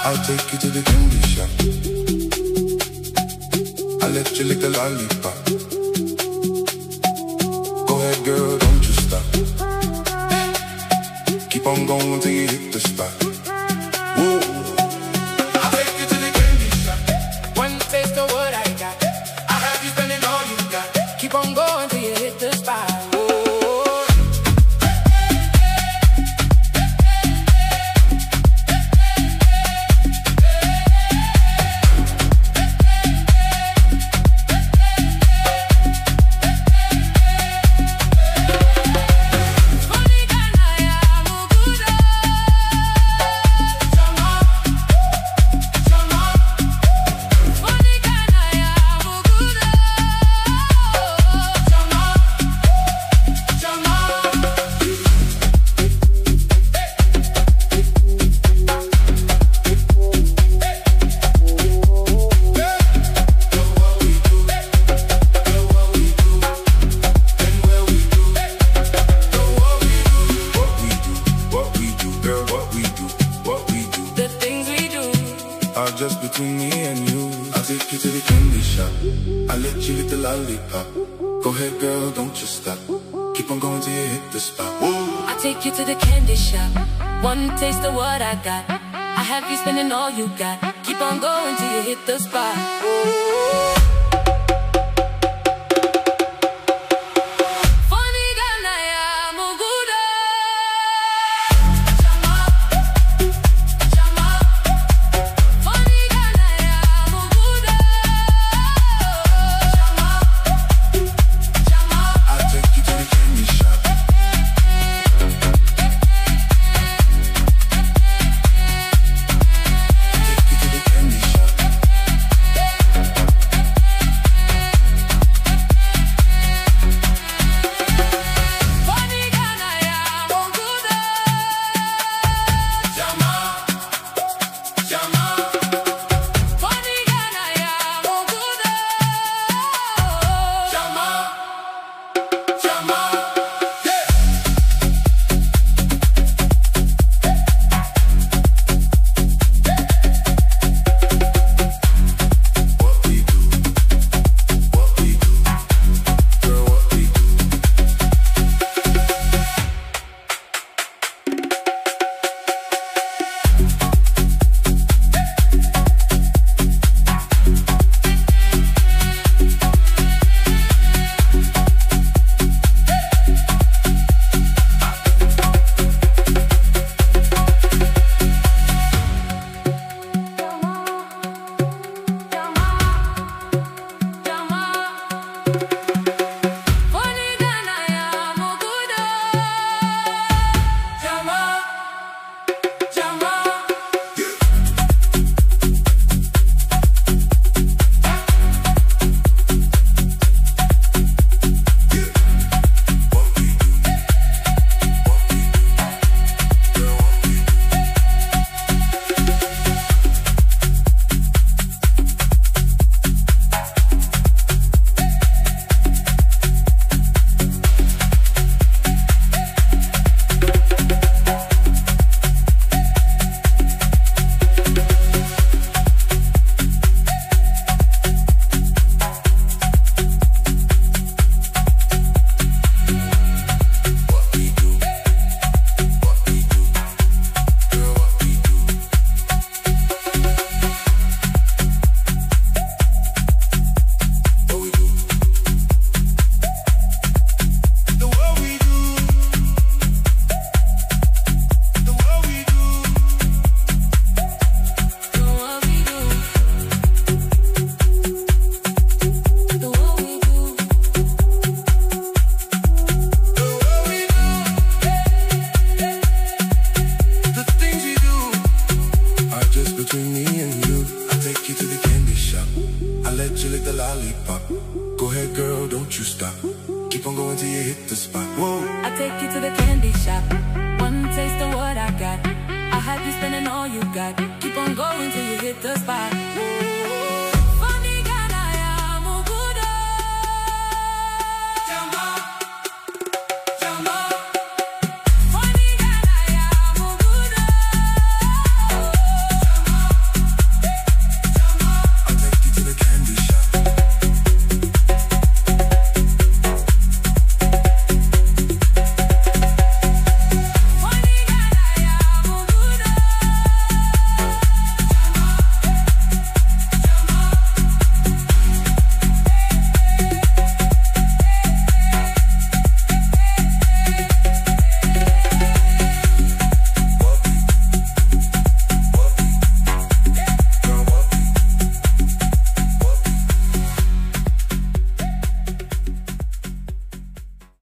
I'll take you to the candy shop. I'll let you lick the lollipop. Go ahead, girl, don't you stop. Keep on going till you hit the spot. Whoa. I'll take you to the candy shop. One taste of what I got. I'll have you spending all you got. Keep on going till you hit the spot. Just between me and you. I'll take you to the candy shop. I'll let you lick the lollipop. Go ahead, girl, don't you stop. Keep on going till you hit the spot. Whoa. I'll take you to the candy shop. One taste of what I got. I have you spending all you got. Keep on going till you hit the spot. Whoa. Go ahead, girl, don't you stop. Keep on going till you hit the spot. Whoa. I'll take you to the candy shop. One taste of what I got. I'll have you spending all you got. Keep on going till you hit the spot. Whoa.